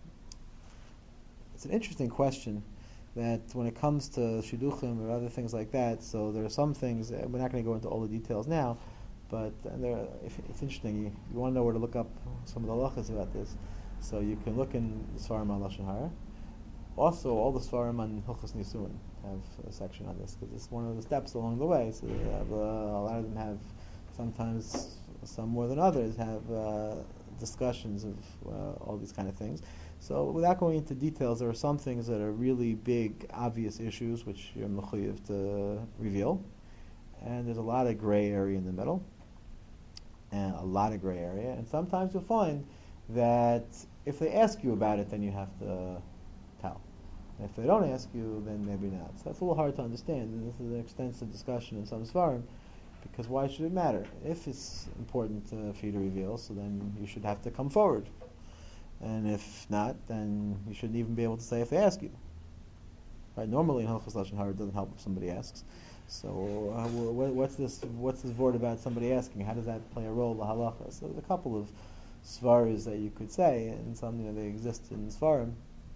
[SPEAKER 1] It's an interesting question that when it comes to shidduchim or other things like that, so there are some things, we're not going to go into all the details now, but there, if, it's interesting, you, you want to know where to look up some of the halachas about this, so you can look in the Svarim on Lashon Hara. Also, all the Svarim on Hilchos Nisuin have a section on this, because it's one of the steps along the way, so they have, uh, a lot of them have, sometimes some more than others, have uh, discussions of uh, all these kind of things. So without going into details, there are some things that are really big, obvious issues which you're mechuyev to reveal, and there's a lot of gray area in the middle, and a lot of gray area, and sometimes you'll find that if they ask you about it, then you have to tell. And if they don't ask you, then maybe not. So that's a little hard to understand, and this is an extensive discussion in some svarim, because why should it matter? If it's important uh, for you to reveal, so then you should have to come forward. And if not, then you shouldn't even be able to say if they ask you. Right? Normally in Hilchos Lashon Hara, it doesn't help if somebody asks. So uh, wh- what's this? What's this word about somebody asking? How does that play a role in the halacha? So there's a couple of svaras that you could say, and some, you know, they exist in svarim.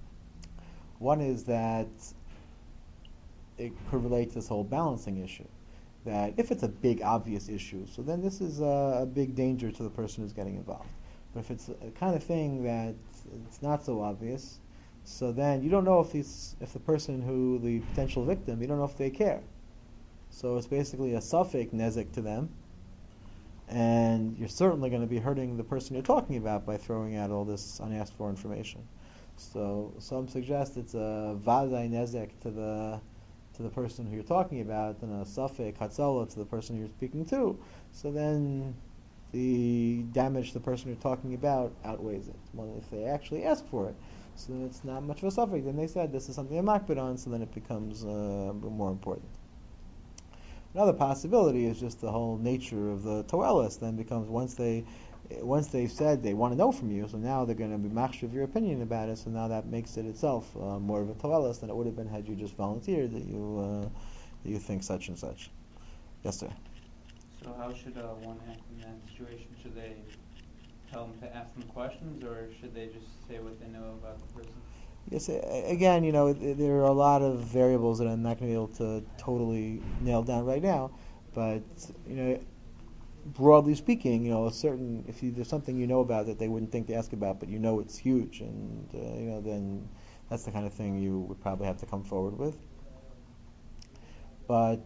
[SPEAKER 1] One is that it could relate to this whole balancing issue. That if it's a big, obvious issue, so then this is a, a big danger to the person who's getting involved. But if it's a kind of thing that it's not so obvious, so then you don't know if these, if the person who, the potential victim, you don't know if they care. So it's basically a suffix nezek to them, and you're certainly going to be hurting the person you're talking about by throwing out all this unasked for information. So some suggest it's a vadai nezek to the to the person who you're talking about, and a suffix hatzola to the person you're speaking to. So then the damage to the person you're talking about outweighs it. Well, if they actually ask for it, so then it's not much of a suffix. Then they said this is something I'm makbid on, so then it becomes uh, more important. Another possibility is just the whole nature of the toelis. Then becomes once they once they've said they want to know from you, so now they're going to be machshav your opinion about it. So now that makes it itself uh, more of a toelis than it would have been had you just volunteered that you uh, that you think such and such. Yes, sir.
[SPEAKER 6] So how should uh, one act in that situation? Should they tell them to ask them questions, or should they just say what they know about the person?
[SPEAKER 1] Yes, again, you know, there are a lot of variables that I'm not going to be able to totally nail down right now, but, you know, broadly speaking, you know, a certain, if you, there's something you know about that they wouldn't think to ask about, but you know it's huge, and, uh, you know, then that's the kind of thing you would probably have to come forward with. but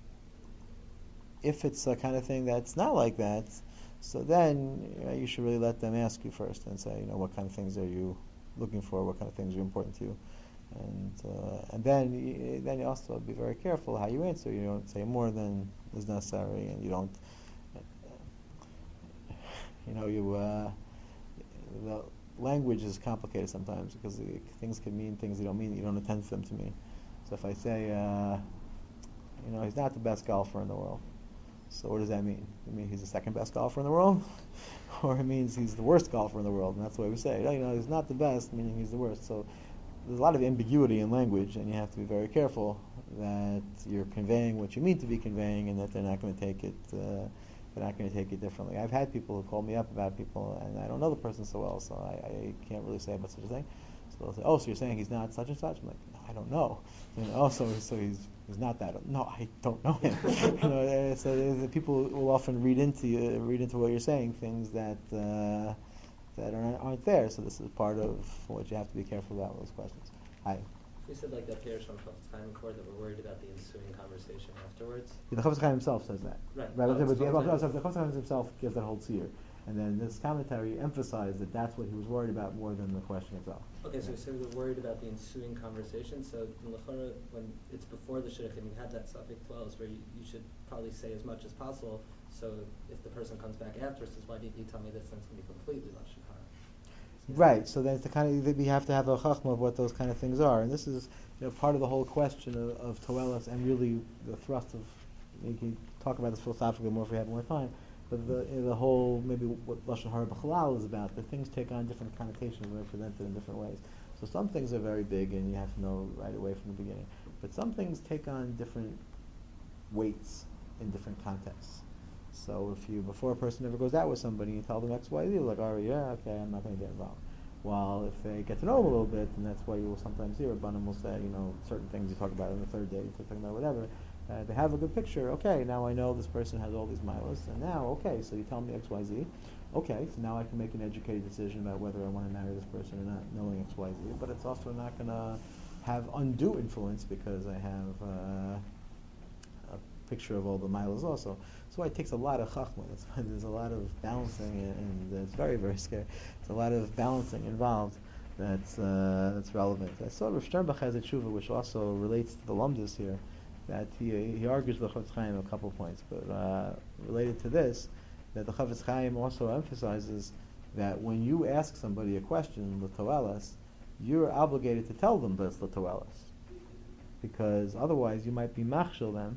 [SPEAKER 1] if it's a kind of thing that's not like that, so then you, know, you should really let them ask you first and say, you know, what kind of things are you looking for? What kind of things are important to you? And uh, and then you, then you also be very careful how you answer. You don't say more than is necessary, and you don't. You know, you uh, the language is complicated sometimes because the, things can mean things you don't mean. You don't intend for them to mean. So if I say, uh, you know, he's not the best golfer in the world. So what does that mean? It means he's the second best golfer in the world, or it means he's the worst golfer in the world, and that's the way we say it. You know, he's not the best, meaning he's the worst. So there's a lot of ambiguity in language, and you have to be very careful that you're conveying what you mean to be conveying, and that they're not going to take it. Uh, they're not going to take it differently. I've had people who call me up about people, and I don't know the person so well, so I, I can't really say about such a thing. So they'll say, "Oh, so you're saying he's not such and such?" I'm like, "No, I don't know." You know, oh, so, so he's he's not that. No, I don't know him. You know, uh, so the people will often read into you, read into what you're saying things that uh, that aren't, aren't there. So this is part of what you have to be careful about with those questions. Hi.
[SPEAKER 3] You said like that Pirush from Chofetz Chaim before that we're worried about the ensuing conversation afterwards.
[SPEAKER 1] Yeah, the Chofetz Chaim himself says that.
[SPEAKER 3] Right.
[SPEAKER 1] Right.
[SPEAKER 3] Oh,
[SPEAKER 1] but
[SPEAKER 3] it's
[SPEAKER 1] the,
[SPEAKER 3] Chofetz
[SPEAKER 1] no,
[SPEAKER 3] Chaim.
[SPEAKER 1] so the Chofetz Chaim himself gives that whole seer, and then this commentary emphasized that that's what he was worried about more than the question itself.
[SPEAKER 3] Okay, so
[SPEAKER 1] Yeah.
[SPEAKER 3] you said we're worried about the ensuing conversation. So in Lechora, when it's before the shidduch and you have that suffix twelve, where you, you should probably say as much as possible. So if the person comes back after, says, "Why didn't you tell me this?" Then it's going to be completely lashon hara.
[SPEAKER 1] Right. So then it's the kind of we have to have a chachma of what those kind of things are, and this is you know, part of the whole question of, of toelas, and really the thrust of. We can talk about this philosophically more if we have more time. But the the whole maybe what lashon hara b'chalal is about. That things take on different connotations and are presented in different ways. So some things are very big, and you have to know right away from the beginning. But some things take on different weights in different contexts. So if you, before a person ever goes out with somebody, you tell them X, Y, Z, like, oh yeah, okay, I'm not going to get involved. While if they get to know them a little bit, and that's why you will sometimes hear Rabbanim will say, you know, certain things you talk about on the third day, you talk about whatever, uh, they have a good picture. Okay, now I know this person has all these milas, and now, okay, so you tell me X, Y, Z. Okay, so now I can make an educated decision about whether I want to marry this person or not, knowing X, Y, Z. But it's also not going to have undue influence because I have uh, a picture of all the milas also. So it takes a lot of chachma. That's why there's a lot of balancing, and it's very, very scary. There's a lot of balancing involved that's uh, that's relevant. I saw Rav Sternbach has a tshuva which also relates to the lumdus here, that he he argues with the Chofetz Chaim a couple of points, but uh, related to this, that the Chofetz Chaim also emphasizes that when you ask somebody a question, l'toelas, you're obligated to tell them this l'toelas, because otherwise you might be machshel them.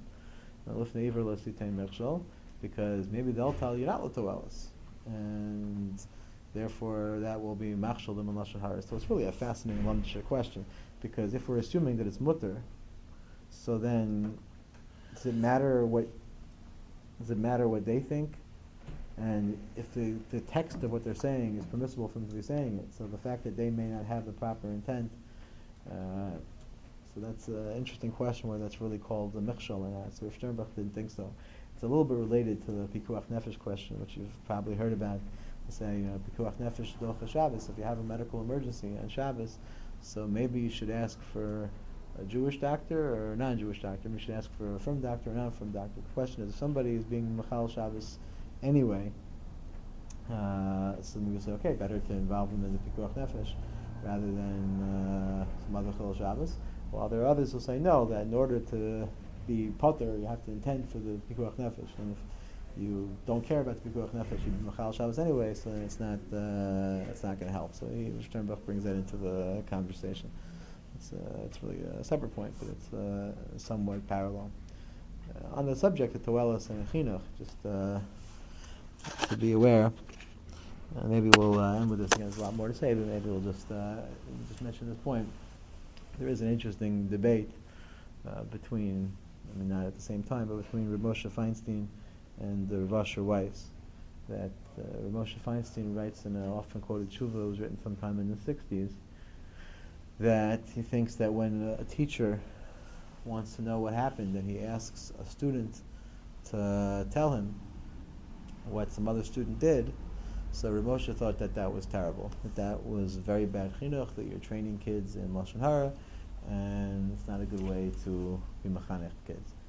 [SPEAKER 1] Because maybe they'll tell you not l'toelas, and therefore that will be machshel them in lashon hara. So it's really a fascinating lumdish question, because if we're assuming that it's mutter, so then does it matter what does it matter what they think? And if the, the text of what they're saying is permissible for them to be saying it, so the fact that they may not have the proper intent. Uh, So that's an interesting question whether that's really called the michshel or not. So Sternbach didn't think so. It's a little bit related to the pikuach nefesh question, which you've probably heard about. They say uh, pikuach nefesh docha Shabbos. If you have a medical emergency on Shabbos, so maybe you should ask for a Jewish doctor or a non-Jewish doctor. Maybe you should ask for a firm doctor or a non-firm doctor. The question is, if somebody is being mechal Shabbos anyway, uh, so we say, okay, better to involve them in the pikuach nefesh rather than uh, some other chil Shabbos. While there are others who say no, that in order to be potter, you have to intend for the pikuach nefesh, and if you don't care about the pikuach nefesh, you be mechal Shabbos anyway, so it's not uh, it's not going to help. So he, Sternbach brings that into the conversation. It's uh, it's really a separate point, but it's uh, somewhat parallel. Uh, on the subject of toelas and chinuch, just uh, to be aware. Uh, maybe we'll uh, end with this again. There's a lot more to say, but maybe we'll just uh, just mention this point. There is an interesting debate uh, between, I mean not at the same time, but between Rav Moshe Feinstein and uh, Rav Asher Weiss. That uh, Rav Moshe Feinstein writes in an often quoted tshuva, it was written sometime in the sixties, that he thinks that when a teacher wants to know what happened and he asks a student to tell him what some other student did, so Rav Moshe thought that that was terrible, that that was very bad chinuch, that you're training kids in lashon hara, and it's not a good way to be mechanech kids.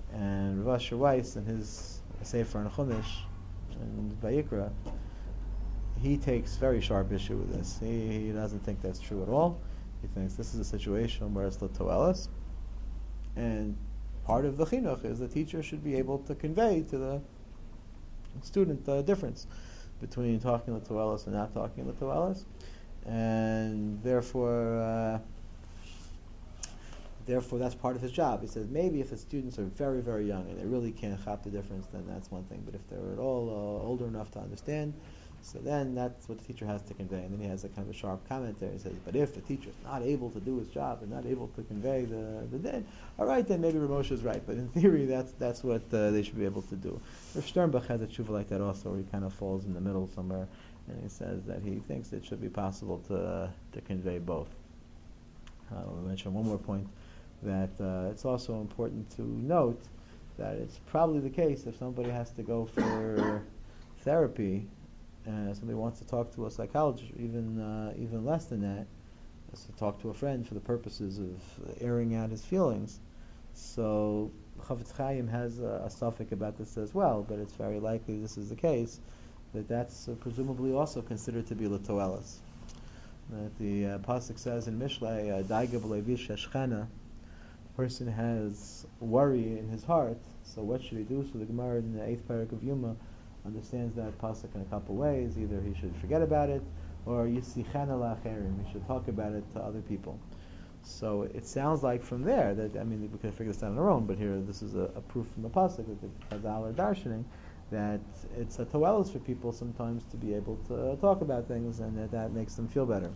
[SPEAKER 1] And Rav Asher Weiss, in his Sefer and Chumash and Vayikra, he takes very sharp issue with this. He, he doesn't think that's true at all. He thinks this is a situation where it's l'toelas, and part of the chinuch is the teacher should be able to convey to the student the difference between talking l'toelas and not talking l'toelas, and therefore, uh, therefore that's part of his job. He says maybe if the students are very, very young and they really can't chop the difference, then that's one thing. But if they're at all uh, older enough to understand, so then that's what the teacher has to convey. And then he has a kind of a sharp commentary. He says, but if the teacher is not able to do his job and not able to convey the the din, all right, then maybe Ramosha is right. But in theory, that's that's what uh, they should be able to do. Rav Sternbach has a tshuva like that also, where he kind of falls in the middle somewhere, and he says that he thinks it should be possible to uh, to convey both. Uh, I'll mention one more point, that uh, it's also important to note that it's probably the case if somebody has to go for therapy, and somebody wants to talk to a psychologist, or even uh, even less than that, is to talk to a friend for the purposes of airing out his feelings. So Chafetz Chaim has a, a suffix about this as well, but it's very likely this is the case, that that's uh, presumably also considered to be l'toelas. That the uh, pasuk says in Mishlei, "Daiga b'leivish eshchena," person has worry in his heart. So what should he do? So the Gemara in the eighth parak of Yuma understands that pasuk in a couple ways. Either he should forget about it, or yisichana la'acherim, he should talk about it to other people. So it sounds like from there that, I mean, we could figure this out on our own, but here this is a, a proof from the pasuk that the Chazal are darshaning that it's a toelos for people sometimes to be able to talk about things, and that that makes them feel better.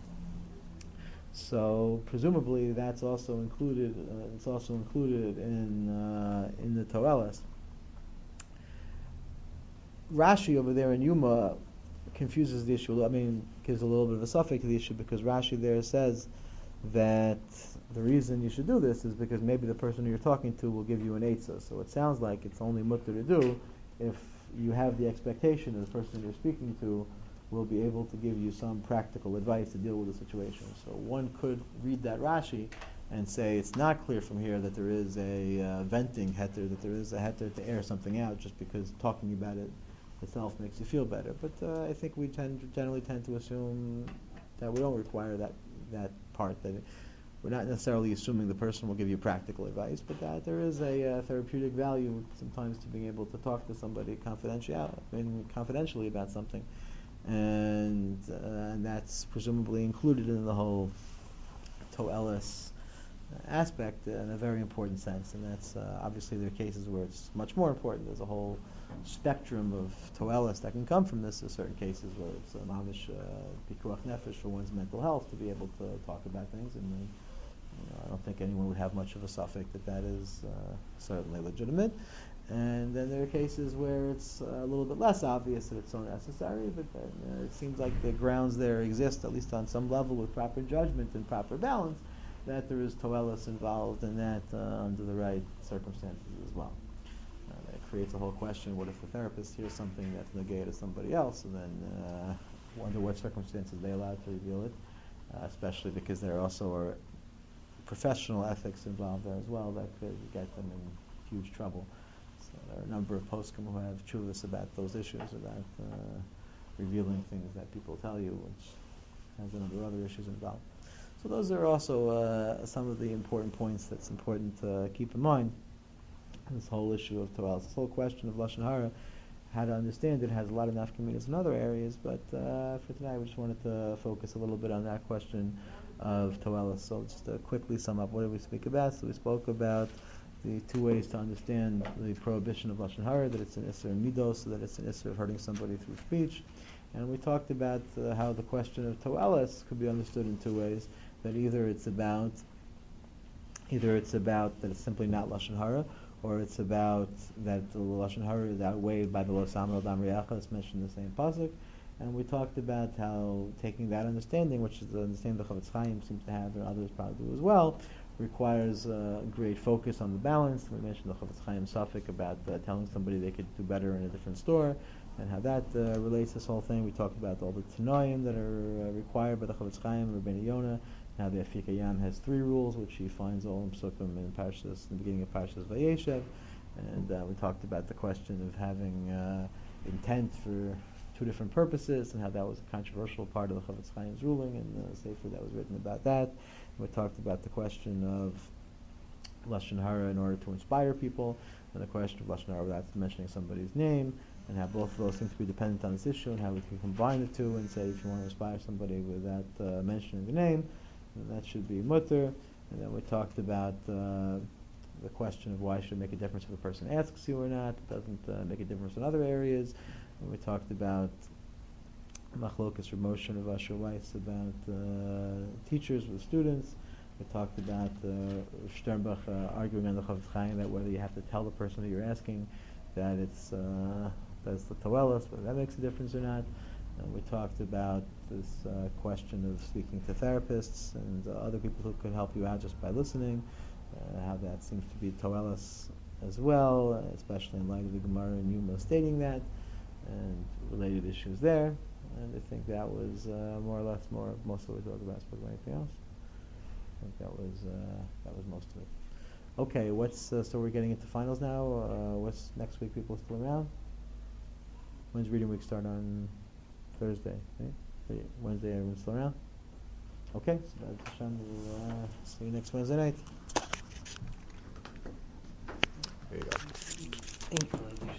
[SPEAKER 1] So presumably that's also included. Uh, it's also included in uh, in the toelos. Rashi over there in Yuma confuses the issue. I mean, gives a little bit of a suffix to the issue, because Rashi there says that the reason you should do this is because maybe the person you're talking to will give you an eitzah. So it sounds like it's only mutter to do if you have the expectation that the person you're speaking to will be able to give you some practical advice to deal with the situation. So one could read that Rashi and say it's not clear from here that there is a uh, venting heter, that there is a heter to air something out just because talking about it itself makes you feel better. But uh, I think we tend generally tend to assume that we don't require that that part. That it, we're not necessarily assuming the person will give you practical advice, but that there is a uh, therapeutic value sometimes to being able to talk to somebody confidential, I mean, confidentially about something, and, uh, and that's presumably included in the whole toelis aspect in a very important sense. And that's uh, obviously there are cases where it's much more important. There's a whole spectrum of toelis that can come from this. There's certain cases where it's a mamish uh, pikuach nefesh for one's mental health to be able to talk about things, and uh, you know, I don't think anyone would have much of a suffix that that is uh, certainly legitimate. And then there are cases where it's uh, a little bit less obvious that it's so necessary, but then, uh, it seems like the grounds there exist, at least on some level, with proper judgment and proper balance, that there is toelis involved, and that uh, under the right circumstances as well. Uh, that creates a whole question: what if the therapist hears something that's negated to somebody else, and then uh, under what circumstances are they allowed to reveal it? Uh, especially because there also are professional ethics involved there as well that could get them in huge trouble. So there are a number of poskim who have chuvas about those issues, about uh, revealing things that people tell you, which has a number of other issues involved. So those are also uh, some of the important points that's important to keep in mind. This whole issue of toelis, this whole question of lashon hara, how to understand it, has a lot of nafkaminas in other areas, but uh, for tonight we just wanted to focus a little bit on that question of toelis. So just to quickly sum up, what did we speak about? So we spoke about the two ways to understand the prohibition of lashon hara, that it's an isser midos, so that it's an isser of hurting somebody through speech. And we talked about uh, how the question of toelis could be understood in two ways. That either it's about, either it's about that it's simply not lashon hara, or it's about that the lashon hara is outweighed by the lo samar al dam riacha that's mentioned in the same pasuk. And we talked about how taking that understanding, which is the understanding the Chafetz Chaim seems to have, and others probably do as well, requires uh, great focus on the balance. We mentioned the Chafetz Chaim suffix about uh, telling somebody they could do better in a different store, and how that uh, relates to this whole thing. We talked about all the tanoim that are uh, required by the Chafetz Chaim, Rabbeinu Yonah. Now the Afik Hayam has three rules, which he finds all in Psukim in Parshas, in the beginning of Parshas Vayeshev, and uh, we talked about the question of having uh, intent for two different purposes, and how that was a controversial part of the Chofetz Chaim's ruling, and the sefer that was written about that. We talked about the question of Lashon Hara in order to inspire people, and the question of Lashon Hara without mentioning somebody's name, and how both of those seem to be dependent on this issue, and how we can combine the two and say if you want to inspire somebody without uh, mentioning the name, then that should be mutter. And then we talked about uh, the question of why it should make a difference if a person asks you or not. It doesn't uh, make a difference in other areas. And we talked about Machlokas Ramoshan of Asher Weiss about uh, teachers with students. We talked about uh, Sternbach uh, arguing on the Chofetz Chaim that whether you have to tell the person that you're asking that it's uh, that's the Toelis, whether that makes a difference or not. And we talked about this uh, question of speaking to therapists and uh, other people who could help you out just by listening, uh, how that seems to be Toelis as well, uh, especially in light of the Gemara and Yuma stating that, and related issues there. And I think that was uh, more or less more most of what we talked about. Spoke about anything else? I think that was uh, that was most of it. Okay, what's uh, so we're getting into finals now. Uh, what's next week? People still around? When's reading week start on Thursday? Right? Wednesday, everyone's still around? Okay, so that's Hashem. We'll uh, see you next Wednesday night. There you go.